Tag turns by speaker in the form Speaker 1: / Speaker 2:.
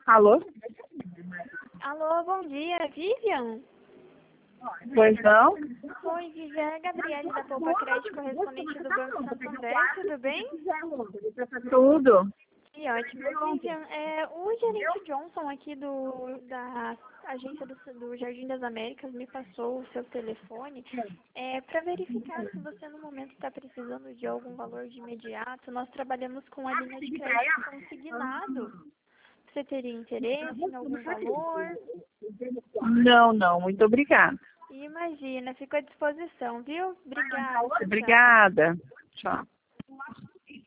Speaker 1: Alô?
Speaker 2: Alô, bom dia, Vivian?
Speaker 1: Pois não?
Speaker 2: Oi, Vivian, é a Gabriele da Poupa Crédito, correspondente do Banco Santander, tudo bem?
Speaker 1: Tudo.
Speaker 2: Que ótimo. Vivian, o gerente Johnson aqui da agência do Jardim das Américas me passou o seu telefone para verificar se você no momento está precisando de algum valor de imediato. Nós trabalhamos com a linha de crédito consignado. Você teria interesse em algum valor?
Speaker 1: Não. Muito obrigada.
Speaker 2: Imagina, fico à disposição, viu? Obrigada. Tchau, tchau.
Speaker 1: Obrigada. Tchau.